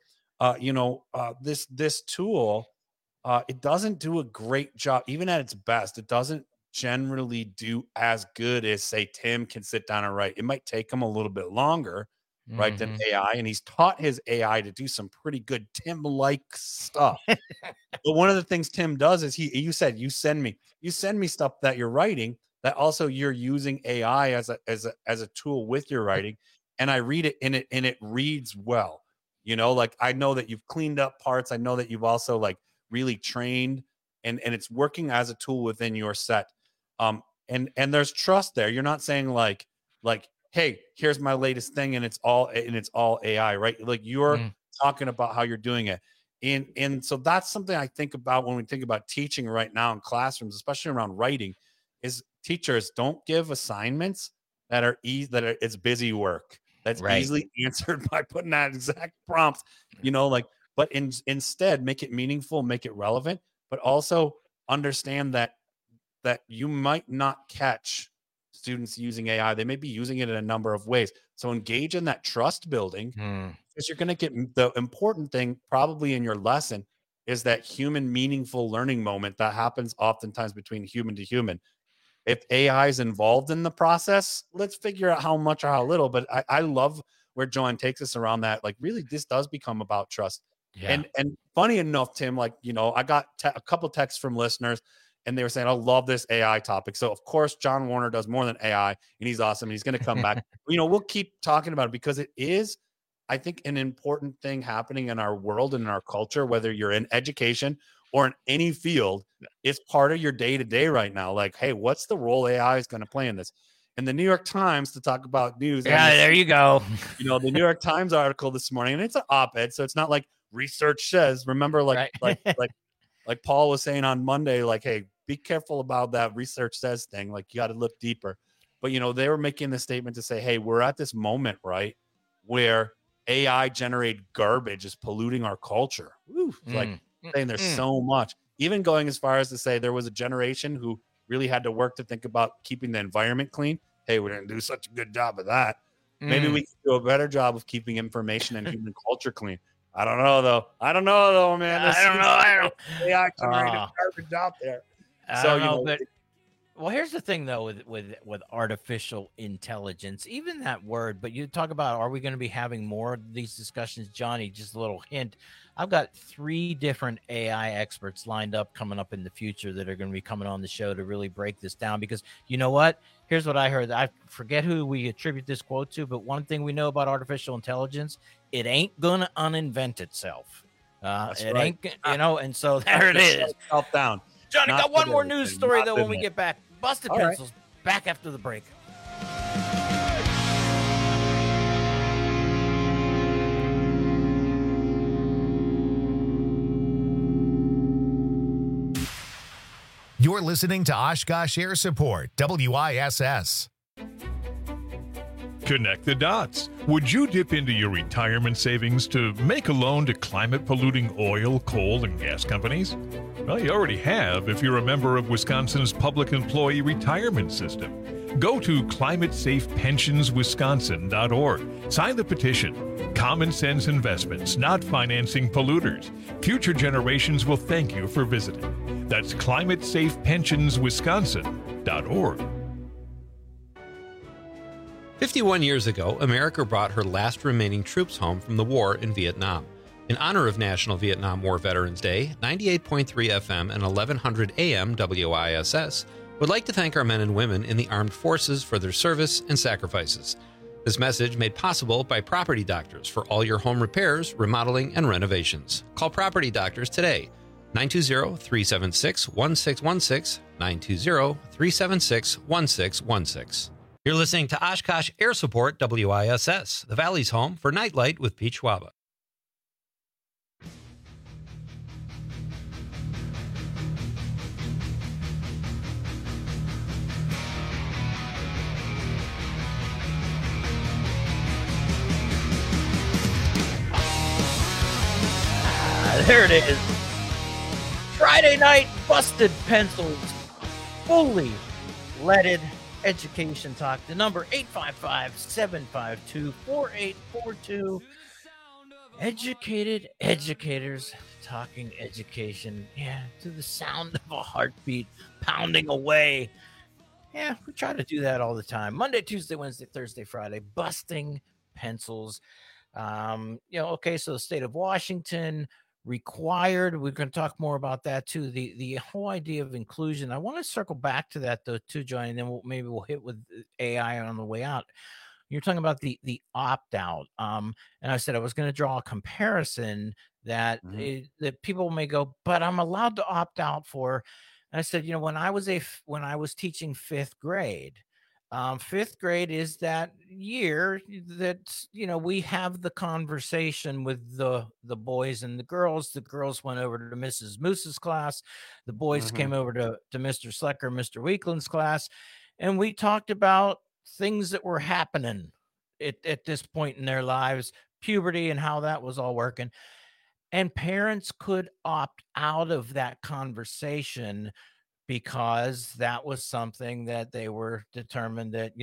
this tool, it doesn't do a great job, even at its best. It doesn't generally do as good as, say, Tim can sit down and write. It might take him a little bit longer, right, than AI. And he's taught his AI to do some pretty good Tim-like stuff. But one of the things Tim does is you said you send me stuff that you're writing. That also you're using AI as a tool with your writing, and I read it and it reads well. Like I know that you've cleaned up parts. I know that you've also like really trained, and it's working as a tool within your set. And there's trust there. You're not saying like, hey, here's my latest thing, and it's all AI, right? Like you're talking about how you're doing it. And so that's something I think about when we think about teaching right now in classrooms, especially around writing, is teachers don't give assignments that are it's busy work that's easily answered by putting that exact prompt, but instead make it meaningful, make it relevant, but also understand that you might not catch students using AI. They may be using it in a number of ways. So engage in that trust building because you're going to get the important thing probably in your lesson is that human meaningful learning moment that happens oftentimes between human to human. If AI is involved in the process, let's figure out how much or how little. But I love where John takes us around that. Like, really, this does become about trust. Yeah. And funny enough, Tim, I got a couple texts from listeners, and they were saying, I love this AI topic. So, of course, John Warner does more than AI, and he's awesome. And he's going to come back. We'll keep talking about it because it is, I think, an important thing happening in our world and in our culture, whether you're in education or in any field. It's part of your day-to-day right now. Like, hey, what's the role AI is going to play in this? And the New York Times, to talk about news. Yeah, there you go. The New York Times article this morning, and it's an op-ed, so it's not like research says. Remember, like Paul was saying on Monday, like, hey, be careful about that research says thing. Like, you got to look deeper. But, they were making the statement to say, hey, we're at this moment, right, where AI-generated garbage is polluting our culture. Like, saying there's so much. Even going as far as to say there was a generation who really had to work to think about keeping the environment clean. Hey, we didn't do such a good job of that. Maybe we can do a better job of keeping information and human culture clean. I don't know though, man. I don't know. AI generated garbage out there. Well, here's the thing though with artificial intelligence, even that word. But you talk about, are we going to be having more of these discussions, Johnny? Just a little hint. I've got 3 different AI experts lined up coming up in the future that are going to be coming on the show to really break this down. Because you know what? Here's what I heard. I forget who we attribute this quote to, but one thing we know about artificial intelligence, it ain't going to uninvent itself. Ain't, and so there it is. Self down. Johnny, got one more news story though when we get back. Busted Pencils, back after the break. You're listening to Oshkosh Air Support, WISS. Connect the dots. Would you dip into your retirement savings to make a loan to climate-polluting oil, coal, and gas companies? Well, you already have if you're a member of Wisconsin's Public Employee Retirement System. Go to climatesafepensionswisconsin.org. Sign the petition. Common sense investments, not financing polluters. Future generations will thank you for visiting. That's climatesafepensionswisconsin.org. 51 years ago, America brought her last remaining troops home from the war in Vietnam. In honor of National Vietnam War Veterans Day, 98.3 FM and 1100 AM WISS would like to thank our men and women in the armed forces for their service and sacrifices. This message made possible by Property Doctors for all your home repairs, remodeling, and renovations. Call Property Doctors today, 920-376-1616, 920-376-1616. You're listening to Oshkosh Air Support WISS, the Valley's home for Nightlight with Pete Schwaba. There it is. Friday night busted pencils, fully leaded education talk. The number 855-752-4842. Educated educators talking education. Yeah, to the sound of a heartbeat pounding away. Yeah, we try to do that all the time. Monday, Tuesday, Wednesday, Thursday, Friday, busting pencils. Okay, so the state of Washington required. We're going to talk more about that too. The whole idea of inclusion. I want to circle back to that though too, Johnny, and then maybe we'll hit with AI on the way out. You're talking about the opt-out. And I said I was going to draw a comparison that that people may go, but I'm allowed to opt out for. And I said, when I was teaching fifth grade, fifth grade is that year that, we have the conversation with the boys and the girls. The girls went over to Mrs. Moose's class. The boys came over to Mr. Slecker, Mr. Weekland's class. And we talked about things that were happening at this point in their lives, puberty and how that was all working. And parents could opt out of that conversation because that was something that they were determined that,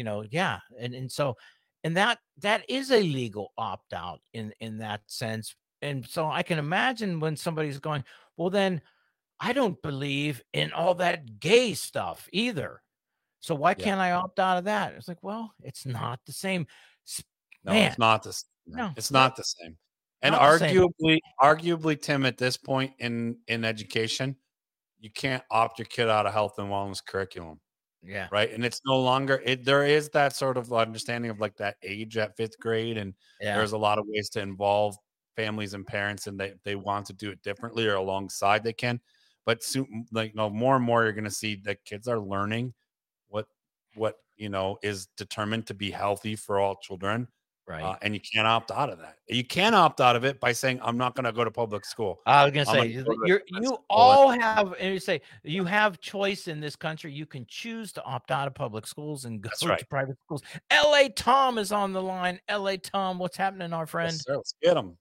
and that is a legal opt-out in that sense. And so I can imagine when somebody's going, well, then I don't believe in all that gay stuff either. So why can't I opt out of that? It's like, well, it's not the same. No, it's not the same. No, it's not the same. And arguably, Tim, at this point in education, you can't opt your kid out of health and wellness curriculum. Yeah. Right. And it's no longer there is that sort of understanding of like that age at fifth grade. And there's a lot of ways to involve families and parents, and they want to do it differently or alongside they can. But soon, more and more, you're going to see that kids are learning what is determined to be healthy for all children. Right. And you can't opt out of that. You can't opt out of it by saying, I'm not going to go to public school. I was going to say, you all have, and you say, you have choice in this country. You can choose to opt out of public schools and go to private schools. L.A. Tom is on the line. L.A. Tom, what's happening, our friend? Yes, sir. Let's get him.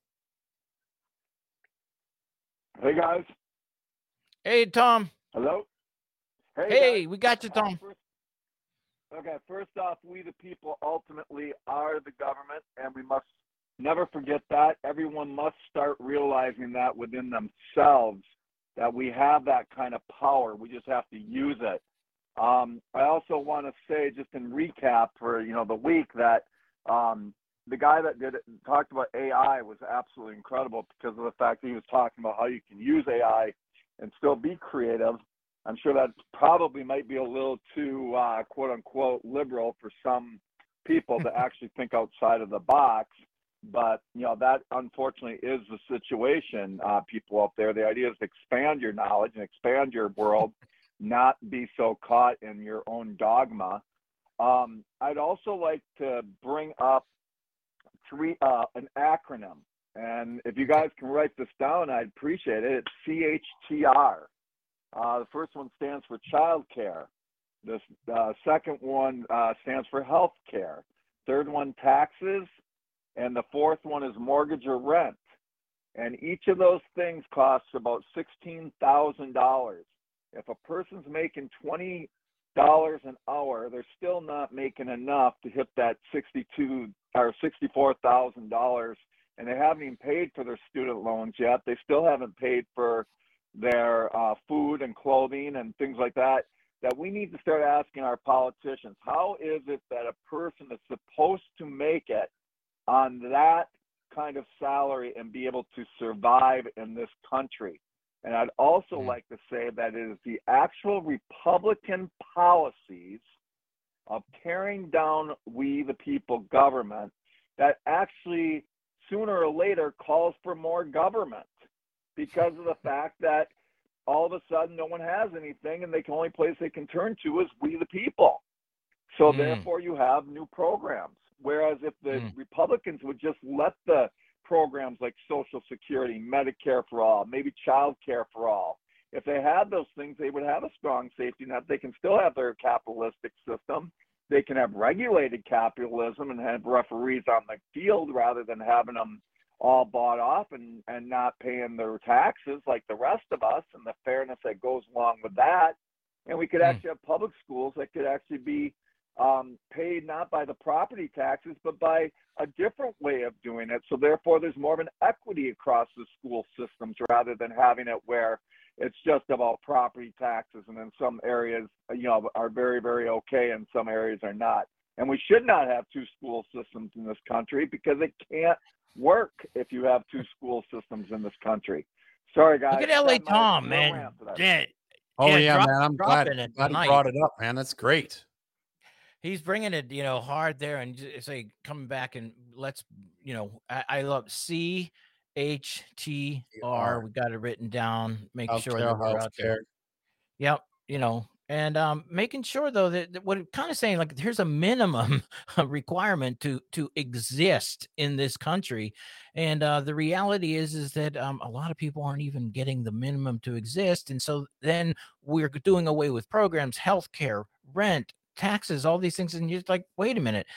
Hey, guys. Hey, Tom. Hello. Hey, we got you, Tom. First off, we the people ultimately are the government, and we must never forget that. Everyone must start realizing that within themselves, that we have that kind of power. We just have to use it. I also want to say, just in recap for the week, that the guy that talked about AI was absolutely incredible because of the fact that he was talking about how you can use AI and still be creative. I'm sure that probably might be a little too, quote unquote, liberal for some people to actually think outside of the box. But, that unfortunately is the situation, people out there. The idea is to expand your knowledge and expand your world, not be so caught in your own dogma. I'd also like to bring up an acronym. And if you guys can write this down, I'd appreciate it. It's CHTR. The first one stands for child care. The second one stands for health care. third one taxes, and the fourth one is mortgage or rent. And each of those things costs about $16,000. If a person's making $20 an hour, they're still not making enough to hit that $64,000, and they haven't even paid for their student loans yet. They still haven't paid for their food and clothing and things like that. That we need to start asking our politicians, how is it that a person is supposed to make it on that kind of salary and be able to survive in this country? And I'd also like to say that it is the actual Republican policies of tearing down we the people government that actually sooner or later calls for more government, because of the fact that all of a sudden no one has anything and the only place they can turn to is we the people. So therefore you have new programs. Whereas if the Republicans would just let the programs like Social Security, Medicare for all, maybe child care for all, if they had those things, they would have a strong safety net. They can still have their capitalistic system. They can have regulated capitalism and have referees on the field rather than having them all bought off and not paying their taxes like the rest of us, and the fairness that goes along with that. And we could actually have public schools that could actually be paid not by the property taxes, but by a different way of doing it. So therefore, there's more of an equity across the school systems rather than having it where it's just about property taxes, and in some areas, are very, very okay, and some areas are not. And we should not have two school systems in this country, because it can't work if you have two school systems in this country. Sorry, guys. Look at LA Tom, man. Man, I'm glad you brought it up, man. That's great. He's bringing it, hard there, and say coming back and let's, I love CHTR. We got it written down. Make sure that we're out there. Yep, and making sure though that what it kind of saying, like, here's a minimum requirement to exist in this country, and the reality is that a lot of people aren't even getting the minimum to exist, and so then we're doing away with programs, healthcare, rent, taxes, all these things, and you're like, wait a minute.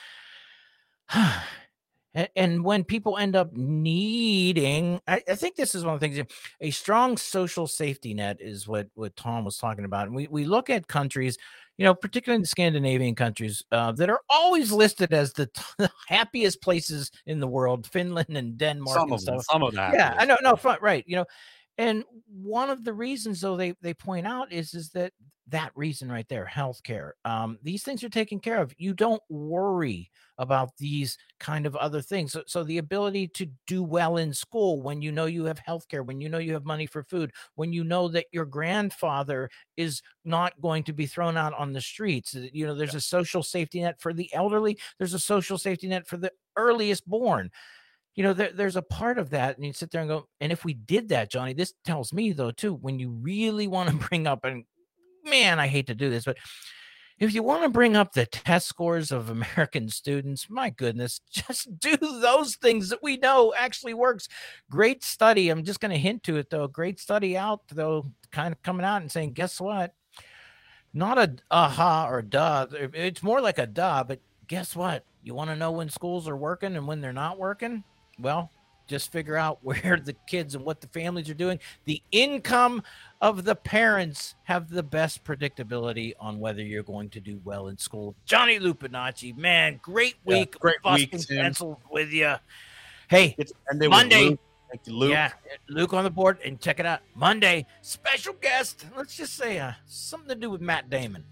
And when people end up needing, I think this is one of the things, a strong social safety net is what Tom was talking about. And we look at countries, particularly in the Scandinavian countries, that are always listed as the happiest places in the world, Finland and Denmark. Some of that. Yeah, I know. No, right. And one of the reasons, though, they point out is that reason right there, healthcare. These things are taken care of. You don't worry about these kind of other things. So the ability to do well in school when you have healthcare, when you have money for food, when you know that your grandfather is not going to be thrown out on the streets. There's a social safety net for the elderly. There's a social safety net for the earliest born. There's a part of that, and you sit there and go, and if we did that, Johnny, this tells me, though, too, when you really want to bring up, and man, I hate to do this, but if you want to bring up the test scores of American students, my goodness, just do those things that we know actually works. Great study. I'm just going to hint to it, though. Great study out, though, kind of coming out and saying, guess what? Not a aha or duh. It's more like a duh, but guess what? You want to know when schools are working and when they're not working? Well, just figure out where the kids and what the families are doing. The income of the parents have the best predictability on whether you're going to do well in school. Johnny Lupinacci, man, great week. Great week, pencils with you. Hey, Monday. Thank you, Luke. Yeah, Luke on the board, and check it out. Monday, special guest. Let's just say something to do with Matt Damon.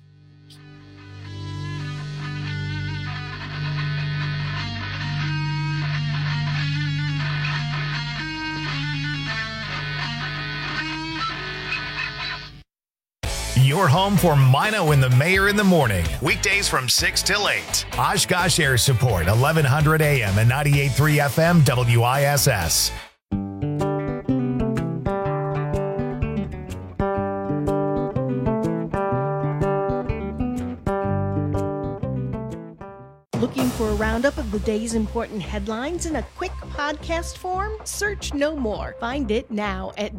Your home for Mino and the Mayor in the morning. Weekdays from 6 till 8. Oshkosh Air Support, 1100 AM and 98.3 FM WISS. Looking for a roundup of the day's important headlines in a quick podcast form? Search no more. Find it now at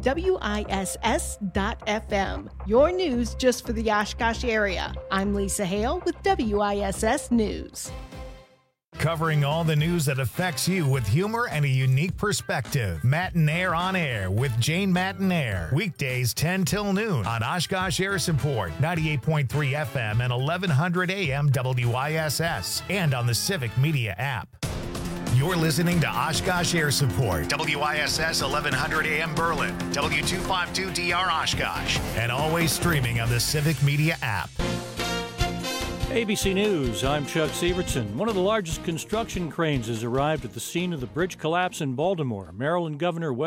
WISS.FM. Your news just for the Oshkosh area. I'm Lisa Hale with WISS News. covering all the news that affects you with humor and a unique perspective. Matinaire on Air with Jane Matinaire. Weekdays 10 till noon on Oshkosh Air Support, 98.3 FM and 1100 AM WISS, and on the Civic Media app. You're listening to Oshkosh Air Support, WISS 1100 AM Berlin, W252DR Oshkosh, and always streaming on the Civic Media app. ABC News, I'm Chuck Sievertson. One of the largest construction cranes has arrived at the scene of the bridge collapse in Baltimore. Maryland Governor